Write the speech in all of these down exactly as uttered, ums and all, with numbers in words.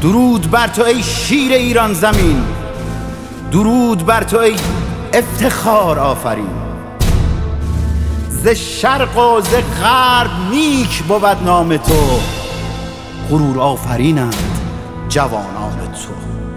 درود بر تو ای شیر ایران زمین، درود بر تو ای افتخار آفرین. ز شرق و ز غرب نیک بود نام تو، غرور آفرینند جوانان تو.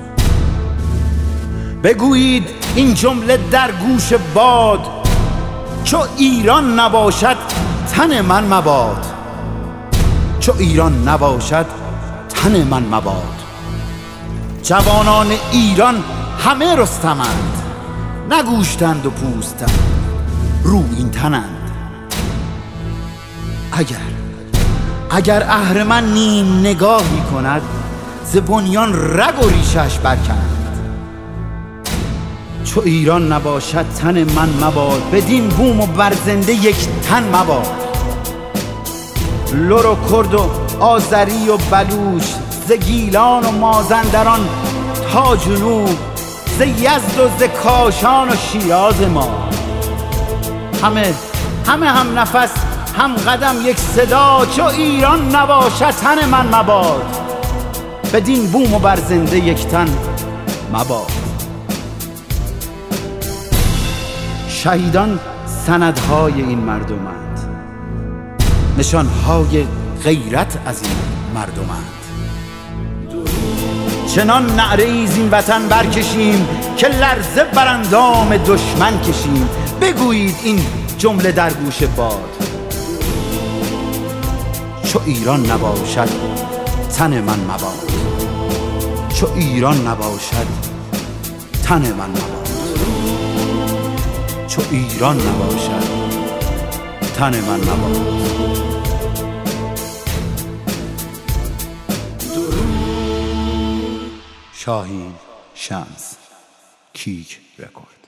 بگویید این جمله در گوش باد، چو ایران نباشد تن من مباد، چو ایران نباشد تن من مباد. جوانان ایران همه رستمند، نگوشتند و پوستند رو این تنند. اگر اگر اهرمن نیم نگاهی کند، ز بنیان رگ و ریشش برکند. چو ایران نباشد تن من مباد، بدین بوم و برزنده یک تن مباد. لر و کرد و آذری و بلوچ، ز گیلان و مازندران تا جنوب، ز یزد و ز کاشان و شیراز ما، همه همه هم نفس هم قدم یک صدا. چو ایران نباشد تن من مباد، بدین بوم و برزنده یک تن مباد. شهیدان سندهای این مردمند، نشانهای غیرت از این مردمند. چنان نعره ای زین وطن برکشیم، که لرزه بر اندام دشمن کشیم. بگویید این جمله در گوش باد، چو ایران نباشد تن من مباد، چو ایران نباشد تن من مباد، چو ایران نباشد تن من مباد. شاهین شمس، کیک رکورد.